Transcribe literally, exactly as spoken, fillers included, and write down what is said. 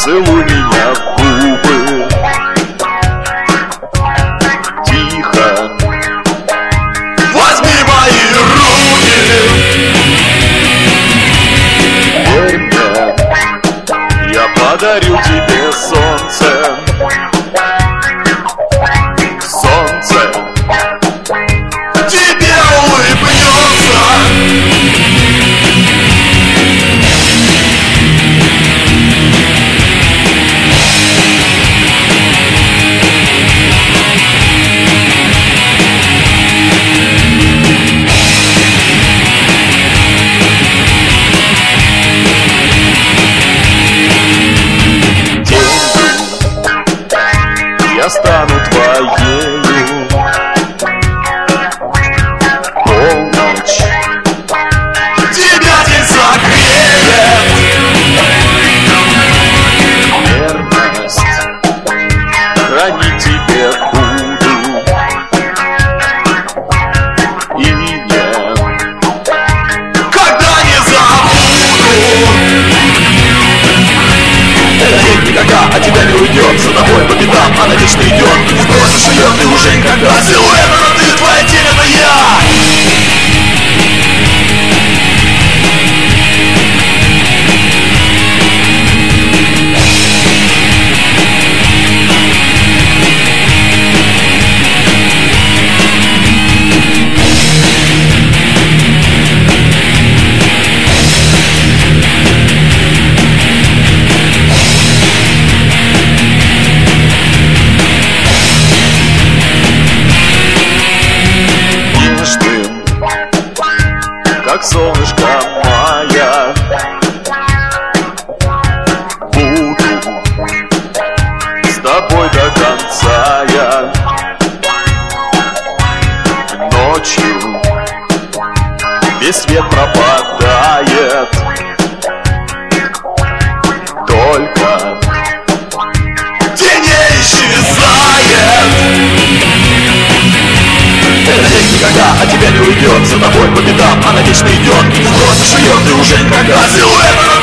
Целуй меня в губы тихо. Возьми мои руки. Верь мне, я подарю тебе солнце. Солнце Тебе улыбнется. я стану твоею. Полночь тебя день согреет. верность хранить тебе буду. И нет, Когда не забуду. Эта день никогда от тебя не уйдет. За тобой по пятам она вечно идет. Не сбросишь ее ты уже никогда. Силуэт, это ты, твоя тень, это я. как солнышко мая, буду с тобой до конца я. Ночью весь свет пропадает, только день не исчезает. Эта день никогда от тебя не уйдет. За тобой по пятам она вечно идет. Не сбросишь ее ты уже никогда. Силуэт,